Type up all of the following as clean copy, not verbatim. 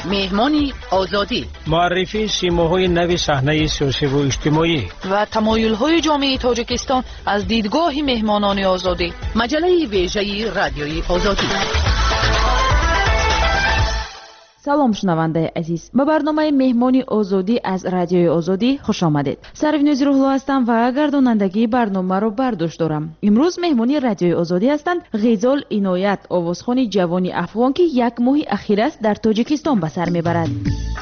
مهمانی آزادی، معرفی سیماهای نو صحنه سیاسی و اجتماعی و تمایل‌های جامعه تاجیکستان از دیدگاه مهمانان آزادی. مجله ویژه رادیوی آزادی. سلام شنونده عزیز، به برنامه مهمانی آزادی از رادیوی آزادی خوش آمدید. سروینوز روحلا هستم و گردانندگی برنامه رو بر دوش دارم. امروز مهمانی رادیوی آزادی هستند غزال عنایت، آوازخوان جوانی افغان که یک ماه اخیر است در تاجیکستان به سر میبرد.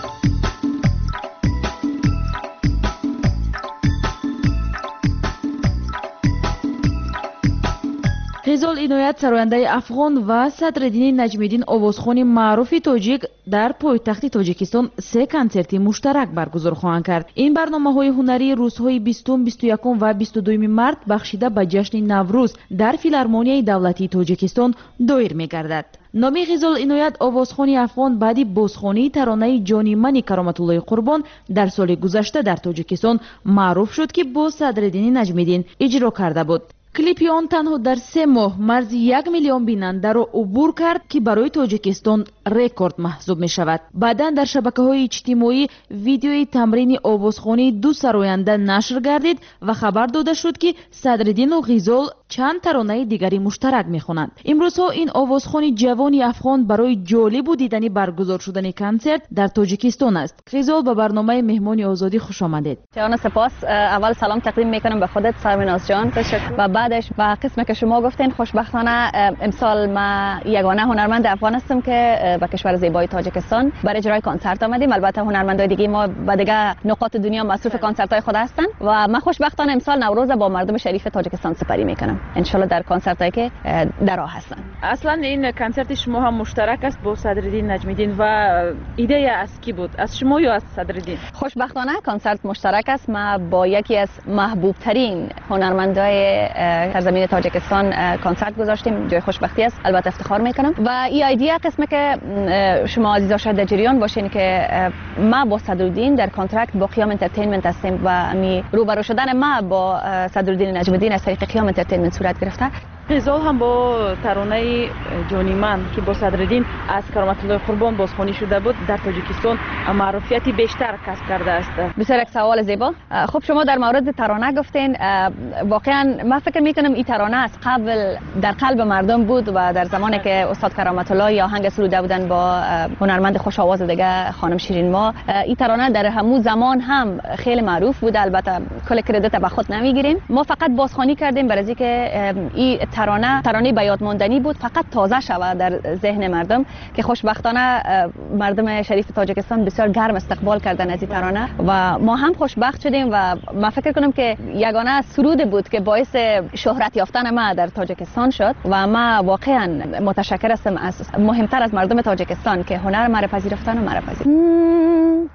غزال عنایت سراینده افغان و صدرالدین نجمیدین آوازخوان معروف تاجیک در پایتخت تاجیکستان 3 کنسرت مشترک برگزار خواهند کرد. این برنامه‌های هنری روزهای 20، 21 و 22 مارس بخشیده به جشن نوروز در فیلارمونیای دولتی تاجیکستان دایر می‌گردد. نامی غزال عنایت آوازخوان افغان بعدی بازخوانی ترانه جانی من کرامت الله قربان در سال گذشته در تاجیکستان معروف شد که با صدرالدین نجمیدین اجرا کرده بود. کلیپی آن تنها در 3 ماه مرز 1 میلیون بیننده را عبور کرد که برای تاجیکستان رکورد محسوب می شود. بعداً در شبکه‌های اجتماعی ویدیوی تمرین آوازخوانی 2 سراینده نشر گردید و خبر داده شد که صدرالدین و غزال چند ترانه دیگری مشترک می‌خوانند. امروزها این آوازخوان جوانی افغان برای جالب و دیدنی برگزار شدن کنسرت در تاجیکستان است. غزال به برنامه مهمانی آزادی خوش آمدید. جان سپاس. اول سلام تقدیم میکنم به خودت سرمناز جان و بعدش به قسمی که شما گفتین خوشبختانه امسال ما یگانه هنرمند افغان هستم که به کشور زیبای تاجیکستان برای اجرای کنسرت آمدیم. البته هنرمندای دیگه ما به دیگه نقاط دنیا مصروف کنسرت‌های خود هستن و من خوشبختانه امسال نوروز با مردم شریف تاجیکستان سپری میکنم. ان شاء الله در کنسرتایی که در راه هستن. اصلا این کنسرت شما هم مشترک است با صدرالدین نجمیدین و ایده از کی بود؟ از شما یا از صدرالدین؟ خوشبختانه کنسرت مشترک است. ما با یکی از محبوب ترین هنرمندای سرزمین تاجیکستان کنسرت گذاشتیم. جای خوشبختی است، البته افتخار میکنم. و این ایده قسمه که شما عزیزا شاید در جریان باشین که ما با صدرالدین در کانترکت با قیام انترتینمنت هستیم و می روبرو شدن ما با صدرالدین نجمیدین از طریق قیام انترتینمنت صورت گرفته. غزال هم با ترانه جانی من که با صدرالدین از کرامت الله قربان بازخوانی شده بود در تاجیکستان معروفیتی بیشتر کسب کرده است. بسیار یک سوال زیبا. خب شما در مورد ترانه گفتین، واقعا من فکر میکنم این ترانه از قبل در قلب مردم بود و در زمانی که استاد کرامت الله یا آهنگ سروده بودن با هنرمند خوش آواز دیگه خانم شیرین ما، این ترانه در همون زمان هم خیلی معروف بود. البته کل کردیت به خود نمیگیریم، ما فقط بازخوانی کردیم برای اینکه این ترانه به یاد ماندنی بود، فقط تازه شود در ذهن مردم که خوشبختانه مردم شریف تاجیکستان بسیار گرم استقبال کردن از این ترانه و ما هم خوشبخت شدیم و من فکر کنم که یگانه سرود بود که باعث شهرت یافتن ما در تاجیکستان شد و ما واقعا متشکر هستم از مهمتر از مردم تاجیکستان که هنر ما را پذیرفتن و ما را پذیرفتن.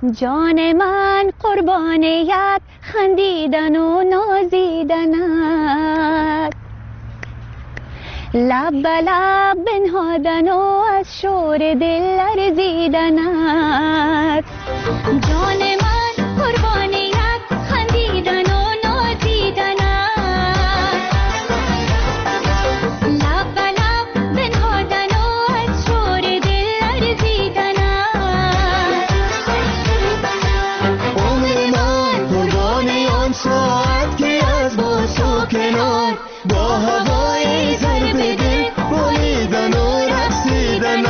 جان من قربانیت خندیدن و نازیدنت، لب به لب بنهادن و از شور دل لرزیدنت. جان من قربانیت خندیدن و نازیدنت، لب به لب بنهادن و از شور دل لرزیدنت. عمر من قربان آن ساعت که از باز و کنار با هوای ضرب دل بریدن و رقصیدن.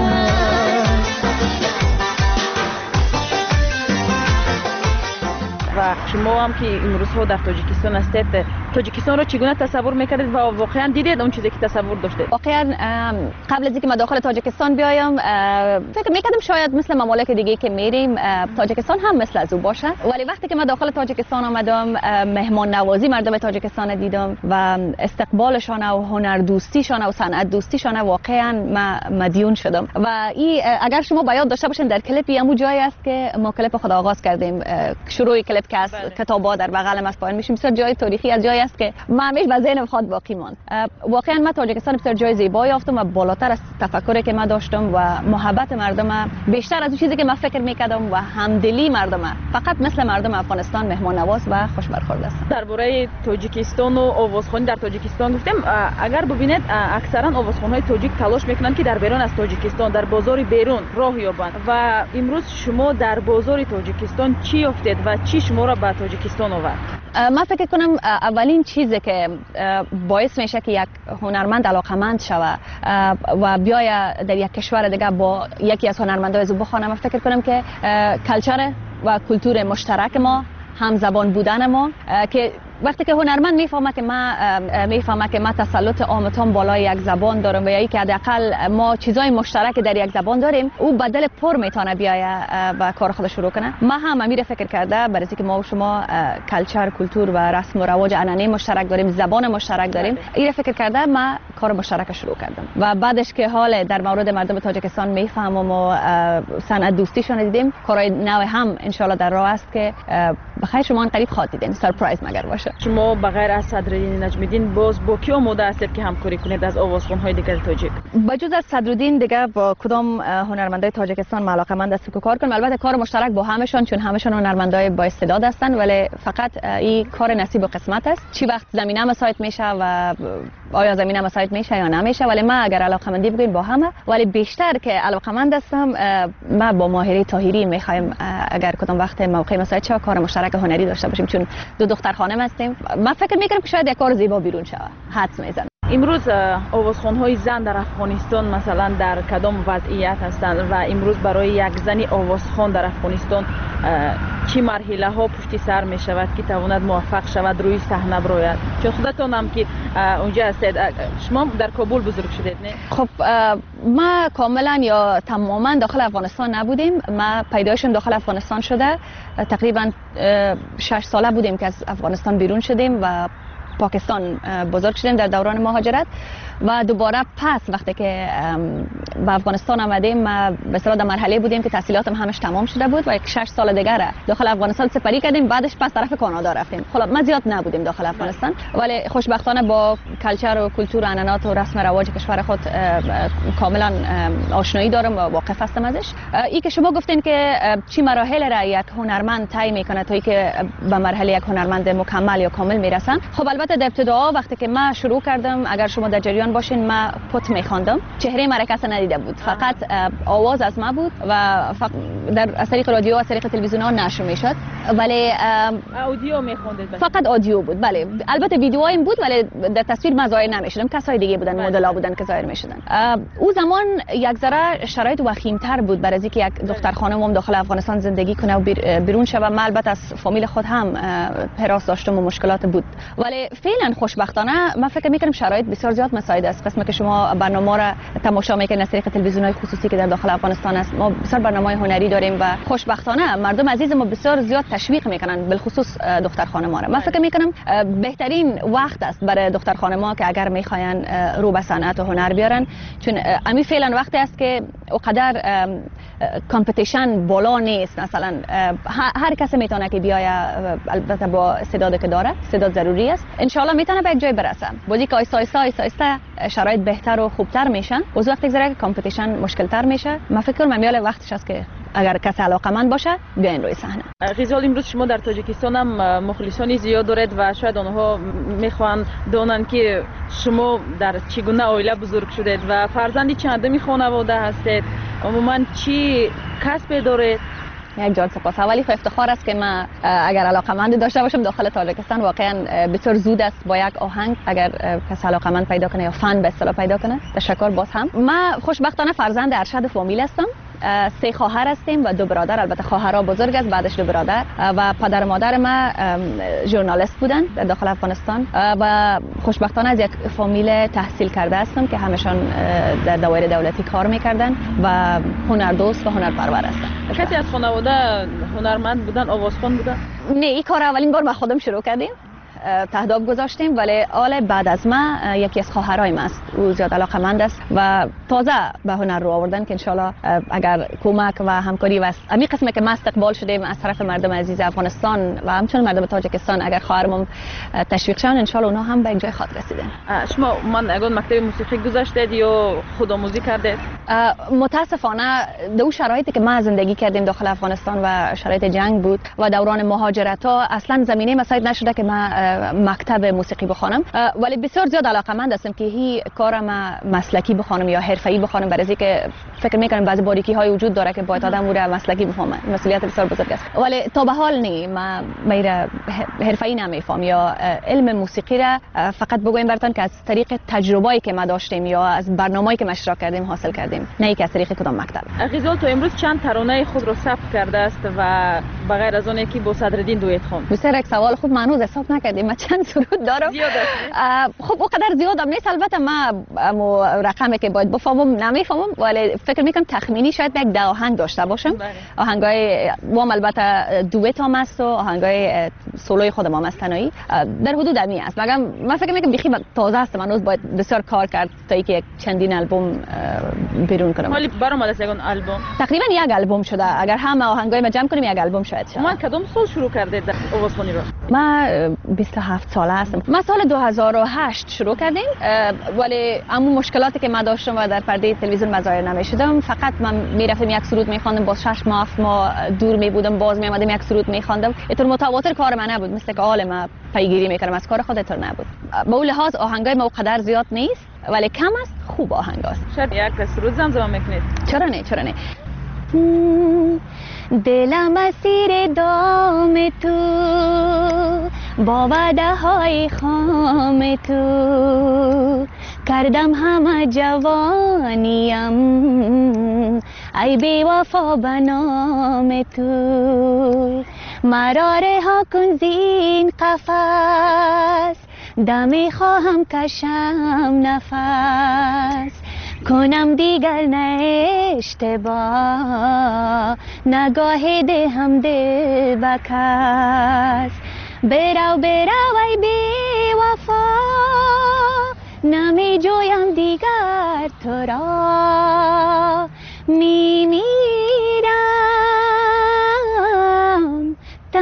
و شما هم که امروزها در تاجیکستان هستید، تاجیکستان رو چگونه تصور میکردید و واقعا دیدید اون چیزی که تصور داشتید؟ واقعا قبل از اینکه من داخل تاجیکستان بیایم فکر میکردم شاید مثل ممالک دیگه که میریم تاجیکستان هم مثل از او باشه، ولی وقتی که من داخل تاجیکستان آمدم مهمان نوازی مردم تاجیکستان دیدم و استقبالشان و هنر دوستیشان و صنعت دوستیشان واقعا مدیون شدم. و این اگر شما بیاد داشته باشین در کلیپی همون جایی است که ما کلیپ خود آغاز کردیم، شروع کلیپ که از کتابا در بغل ما پایین میشیم، بسیار جای تاریخی از جای چیزایی است که من همیشه به ذهنم خود باقی ماند. واقعا من تاجیکستان بسیار جای زیبایی یافتم و بالاتر از تفکری که من داشتم و محبت مردم بیشتر از اون چیزی که من فکر میکردم و همدلی مردم فقط مثل مردم افغانستان مهمان نواز و خوش برخورد است. درباره تاجیکستان و آوازخوانی در تاجیکستان گفتیم، اگر ببینید اکثرا آوازخوان‌های تاجیک تلاش میکنند که در بیرون از تاجیکستان در بازار بیرون راه یابند و امروز شما در بازار تاجیکستان چی یافتید و چی شما را به تاجیکستان آورد؟ من فکر کنم اولین چیزی که باعث میشه که یک هنرمند علاقمند شود و بیاید در یک کشور دیگه با یکی از هنرمندای زو بخوانه، من فکر کنم که کلچر و کلتور مشترک ما، هم زبان بودن ما، که وقتی که هنرمند میفهمه که ما تسلط عامتان بالای یک زبان دارم و یا که حداقل ما چیزای مشترک در یک زبان داریم، او بدل پر میتونه بیاید و کار خودش شروع کنه. ما هم امیر فکر کرده برای اینکه ما و شما کلچر، کلتور و رسم و رواج عنعنه مشترک داریم، زبان مشترک داریم، این فکر کرده ما کار مشترک شروع کردم و بعدش که حال در مورد مردم تاجیکستان میفهمم و صنعت دوستیشون دیدیم، کارهای نو هم ان شاء الله در راه است که بخیر شما قریب خواهید دیدین، سرپرایز مگر باشه. شما بغیر از صدرالدین نجمیدین باز با کی آماده هستید که همکاری کنید از آوازخوان‌های دیگر تاجیک؟ بجز از صدرالدین دیگه با کدام هنرمندای تاجیکستان علاقه‌مند است که کار کنم. البته کار مشترک با همشون، چون همشون هنرمندای با استعداد هستن، ولی فقط این کار نصیب و قسمت است. چی وقت زمینه مساعد میشه و آیا زمینه مساعد میشه یا نمیشه، ولی من اگر علاقه‌مندی بگین با همه، ولی بیشتر که علاقه‌مند هستم ما با ماهره طاهری میخوایم اگر کدام وقت موقع مساعد شه کار مشترک هنری داشته باشیم، چون دو دختر خانم هستیم. من فکر میکنم که شاید یک کار زیبا بیرون شه. حدس میزنم. امروز آوازخوان‌های زن در افغانستان مثلا در کدام وضعیت هستند و امروز برای یک زنی آوازخوان در افغانستان چی مرحله ها پشت سر می شود که تواند موفق شود روی صحنه براید؟ چون خودتون هم که اونجا هستید، شما در کابل بزرگ شدید نه؟ خب ما کاملا یا تماما داخل افغانستان نبودیم. ما پیدایشم داخل افغانستان شده، تقریبا 6 ساله بودیم که از افغانستان بیرون شدیم و پاکستان بزرگ شدیم در دوران مهاجرت و دوباره پس وقتی که به افغانستان آمدیم ما به اصطلاح در مرحله بودیم که تحصیلاتم همش تمام شده بود و 6 سال دیگه داخل افغانستان سپری کردیم، بعدش پس طرف کانادا رفتیم. خب ما زیاد نبودیم داخل افغانستان، ولی خوشبختانه با کلچر و کلتور و عنعنات و رسم و رواج کشور خود کاملا آشنایی دارم و واقف هستم ازش. این که شما گفتین که چی مراحل را یک هنرمند طی میکنه تا اینکه به مرحله یک هنرمند مکمل یا کامل میرسن، خب البته در ابتدا وقتی که ما شروع کردم، اگر شما در جریان باشین، ما پت میخواندم، چهره مرا کس ندیده بود، فقط آواز از ما بود و در از طریق رادیو از طریق تلویزیون ها نشر میشد، ولی اودیو میخوندید؟ فقط آدیو بود. بله البته ویدیوهایم بود ولی در تصویر من ظاهر نمیشدم، کسای دیگه بودن، مدل‌ها بودن که ظاهر میشدن. او زمان یک ذره شرایط وخیم‌تر بود برای اینکه یک دختر خانم داخل افغانستان زندگی کنه و بیرون شه. من البته از فامیل خود هم حراس داشتم و مشکلات بود، ولی فعلا خوشبختانه من فکر میکنم شرایط بسیار زیاد مساعد است. قسمی که شما برنامه را تماشا میکنید از طریق تلویزیون‌های خصوصی که در داخل افغانستان است، ما بسیار برنامه‌های هنری داریم و خوشبختانه مردم عزیز ما بسیار زیاد تشویق میکنن، بالخصوص دختر خانم‌ها را. من فکر میکنم بهترین وقت است برای دختر خانم‌ها که اگر میخواین رو به صنعت و هنر بیارن، چون امی فعلا وقتی است که اونقدر کامپتیشن بالا نیست. مثلا هر کسی میتونه که بیاید، البته با استعدادی که داره، استعداد ضروری است، ان شاء الله میتونه به یک جای برسه. بازی که آیسته شرایط بهتر و خوبتر میشن، از وقتی که کامپتیشن مشکلتر میشه، من فکر کنم میال وقتش است که اگر کسی علاقمند باشه بیاین روی صحنه. غزال، امروز شما در تاجیکستان هم مخلصانی زیاد دارید و شاید آنها میخوان دونن که شما در چگونه عائله بزرگ شدید و فرزندی چندمی خانواده هستید، عموما چی کسب دارید؟ یک جان سپاس. اولی خو افتخار است که من اگر علاقمند داشته باشم داخل تاجیکستان. واقعا بسیار زود است با یک آهنگ اگر کسی علاقمند پیدا کنه یا فن به اصطلاح پیدا کنه. تشکر باز هم. من خوشبختانه فرزند ارشد فامیل هستم. 3 خواهر هستیم و 2 برادر. البته خواهرها بزرگ است، بعدش 2 برادر و پدر مادر ما ژورنالیست بودن در داخل افغانستان و خوشبختانه از یک فامیل تحصیل کرده هستم که همشان در دوایر دولتی کار میکردن و هنردوست و هنرپرور هستن. کسی از خانواده هنرمند بودن، آوازخوان بودن؟ نه، این کار اولین بار با خودم شروع کردیم. تهداب گذاشتیم، ولی آل بعد از ما یکی از خواهرای ما است، او زیاد علاقه‌مند است و تازه به هنر رو آوردن که انشالله اگر کمک و همکاری و امی قسمه که ما استقبال شدیم از طرف مردم عزیز افغانستان و همچنین مردم تاجیکستان، اگر خواهرمون تشویق شون انشالله اونها هم به اینجای خاطر رسیدن. شما من اگر مکتب موسیقی گذاشتید یا خودآموزی کردید؟ متاسفانه دو شرایطی که ما زندگی کردیم داخل افغانستان و شرایط جنگ بود و دوران مهاجرت ها اصلا زمینه مساعد نشده که ما مکتب موسیقی بخوانم، ولی بسیار زیاد علاقه‌مند هستم که هی کارم مسلکی بخوانم یا حرفه‌ای بخوانم، برای اینکه فکر می‌کنم بعضی باریکی های وجود داره که باید آدم رو مسلکی بفهمه، مسئولیت بسیار بزرگ است. ولی تا به حال نه، ما میره حرفه‌ای نمیفهم یا علم موسیقی را فقط بگویم براتون که از طریق تجربه‌ای که ما داشتیم یا از برنامه‌ای که ما اشتراک کردیم حاصل کردیم، نه که از طریق کدام مکتب. غزال تو امروز چند ترانه خود رو ثبت کرده است و بغیر از اون که با صدرالدین دویت خوند؟ بسیار یک سوال خوب، من هنوز حساب نکردیم ما چند سرود دارم. زیاد است. خب اونقدر زیادم نیست، البته ما رقمی که باید بفهمم نمیفهمم، ولی فکر میکنم تخمینی شاید یک 10 آهنگ داشته باشم. آهنگای وام البته دویت هم است و آهنگای سولوی خودم هم است تنهایی، در حدود امی است. مگر من فکر میکنم بیخی تازه است، من هنوز باید بسیار کار کرد تا اینکه یک چندین آلبوم بیرون کنم. ولی برام از اون آلبوم تقریبا یک آلبوم شده، اگر همه آهنگای ما جمع کنیم یک آلبوم شاید شه. من کدوم سال شروع کردید آوازخوانی رو؟ ما 27 ساله هستم. ما سال 2008 شروع کردیم، ولی اما مشکلاتی که ما داشتم و در پرده تلویزیون مظاهر نمیشدم، فقط من میرفتم یک سرود میخواندم، باز 6 ماه 7 ماه دور میبودم، باز میامدم یک سرود میخواندم. اینطور متواتر کار من نبود، مثل که حال ما پیگیری میکردم از کار خود، اینطور نبود. به اون لحاظ آهنگای ما قدر زیاد نیست، ولی کم است، خوب آهنگ است. شاید یک سرود زمزمه میکنید؟ چرا نه. دلم اسیر دام تو، با وعده های خام تو، کردم همه جوانیم ای بی وفا به نام تو. مرا رها کن زین قفس، دمی خواهم کشم نفس، کنم دیگر نه اشتباه، نگاه دهم دل به کس. برو ای بی وفا، نمی جویم دیگر تو را، می میرم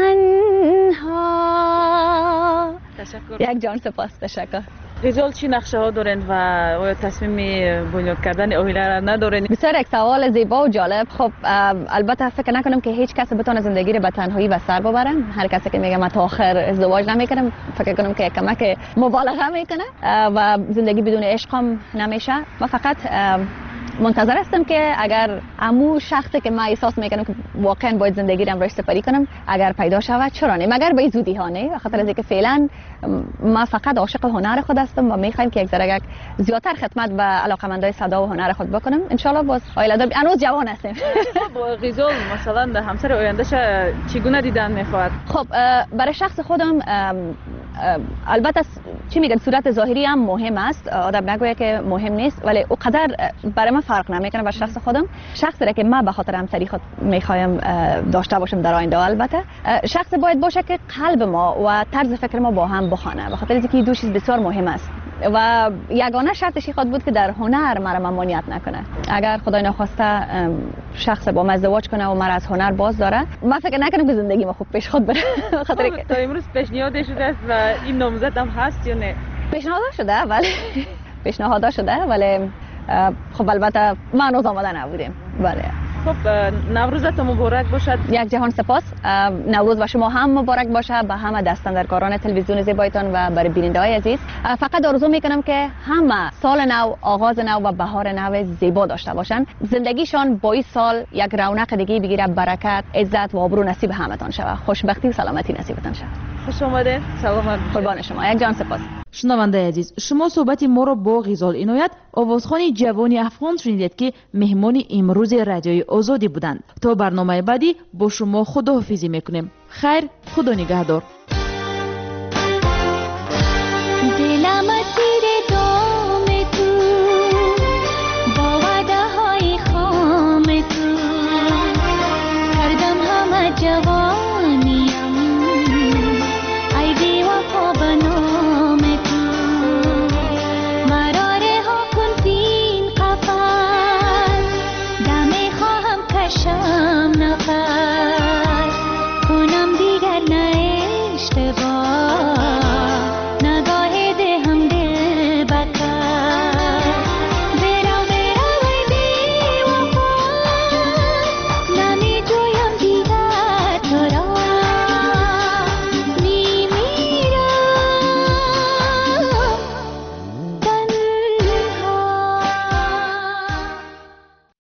تنها. تشکر. یک جان سپاس. تشکر. غزال چی نقشه ها دارین و آیا تصمیم بنیاد کردن آهیله را ندارین؟ بسیار یک سوال زیبا و جالب. خب البته فکر نکنم که هیچ کس بتونه زندگی رو به تنهایی و سر ببره. هر کسی که میگه من تا آخر ازدواج نمیکنم، فکر کنم که کمک مبالغه میکنه و زندگی بدون عشق هم نمیشه. من فقط منتظر هستم که اگر امو شخصی که من احساس میکنم که واقعا باید زندگی رم روش سپری کنم اگر پیدا شود، چرا نه، مگر به زودی ها نه، خاطر از اینکه فعلا ما فقط عاشق هنر خود هستم و میخوایم که یک ذره زیادتر خدمت به علاقمندای صدا و هنر خود بکنم. ان شاء الله باز آیله دار هنوز جوان هستیم. با غزال مثلا همسر آیندهش چگونه دیدن میخواد؟ خب برای شخص خودم البته چی میگن صورت ظاهری هم مهم است، آدم نگوید که مهم نیست، ولی اونقدر برای من فرق نمیکنه. برای شخص خودم، شخصی را که من به خاطر همسری خود میخوایم داشته باشم در آینده، البته شخص باید باشه که قلب ما و طرز فکر ما با هم بخونه، به خاطر اینکه دو چیز بسیار مهم است و یگانه شرطش خود بود که در هنر مرا ممانعت نکنه. اگر خدای نخواسته شخص با من ازدواج کنه و مرا از هنر باز داره، من فکر نکنم که زندگی ما خوب پیش خود بره. خاطر که تا امروز پیشنهاد شده است و این نامزد هم هست یا نه؟ پیشنهاد شده ولی خب البته ما هنوز آماده نبودیم. بله. خب نوروزتون مبارک باشد. یک جهان سپاس. نوروز و شما هم مبارک باشه، به همه دستاندرکاران تلویزیون زیبایتان و برای بیننده های عزیز. فقط آرزو میکنم که همه سال نو، آغاز نو و بهار نو زیبا داشته باشن، زندگیشان با این سال یک رونق دیگه بگیره، برکت، عزت و آبرو نصیب همتان شود، خوشبختی و سلامتی نصیبتان شود. خوش آمدید. سلام. قربان شما. یک جان سپاس. شنونده عزیز، شما صحبت ما را با غزال عنایت، آوازخوان جوانی افغان شنیدید که مهمان امروز رادیوی آزادی بودند. تا برنامه بعدی با شما خداحافظی میکنیم. خیر، خدا نگهدار.